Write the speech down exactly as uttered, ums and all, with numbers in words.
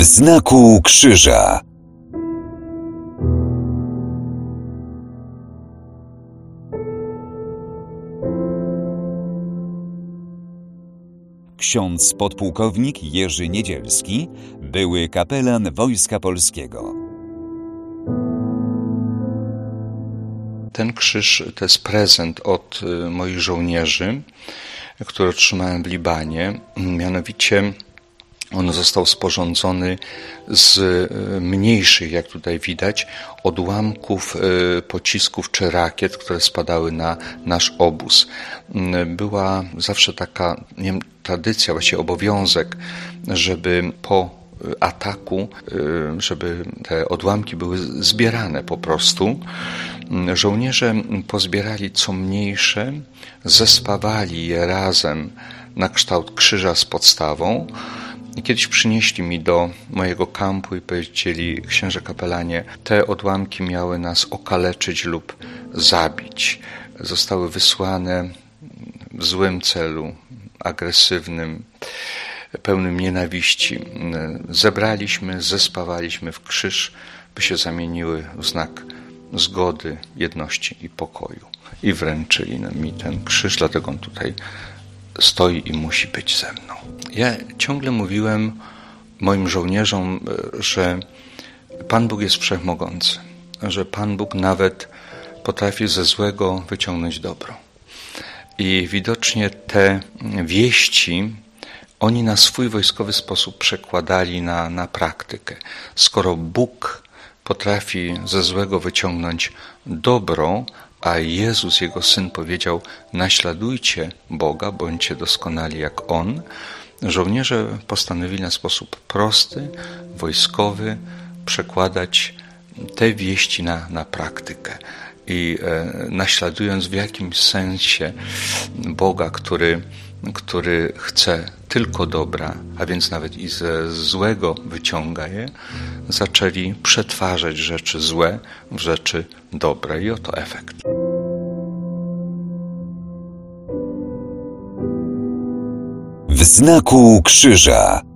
znaku krzyża. Ksiądz podpułkownik Jerzy Niedzielski, były kapelan Wojska Polskiego. Ten krzyż to jest prezent od moich żołnierzy, który otrzymałem w Libanie. Mianowicie on został sporządzony z mniejszych, jak tutaj widać, odłamków pocisków czy rakiet, które spadały na nasz obóz. Była zawsze taka, nie wiem, tradycja, właściwie obowiązek, żeby po ataku, żeby te odłamki były zbierane po prostu. Żołnierze pozbierali co mniejsze, zespawali je razem na kształt krzyża z podstawą. I kiedyś przynieśli mi do mojego kampu i powiedzieli: księże kapelanie, te odłamki miały nas okaleczyć lub zabić. Zostały wysłane w złym celu, agresywnym, pełnym nienawiści. Zebraliśmy, zespawaliśmy w krzyż, by się zamieniły w znak zgody, jedności i pokoju. I wręczyli mi ten krzyż, dlatego on tutaj stoi i musi być ze mną. Ja ciągle mówiłem moim żołnierzom, że Pan Bóg jest wszechmogący, że Pan Bóg nawet potrafi ze złego wyciągnąć dobro. I widocznie te wieści oni na swój wojskowy sposób przekładali na, na praktykę. Skoro Bóg potrafi ze złego wyciągnąć dobro, a Jezus, Jego Syn, powiedział: naśladujcie Boga, bądźcie doskonali jak On, żołnierze postanowili na sposób prosty, wojskowy przekładać te wieści na, na praktykę. I e, naśladując w jakimś sensie Boga, który, który chce tylko dobra, a więc nawet i ze złego wyciąga je, zaczęli przetwarzać rzeczy złe w rzeczy dobre. I oto efekt. W znaku krzyża.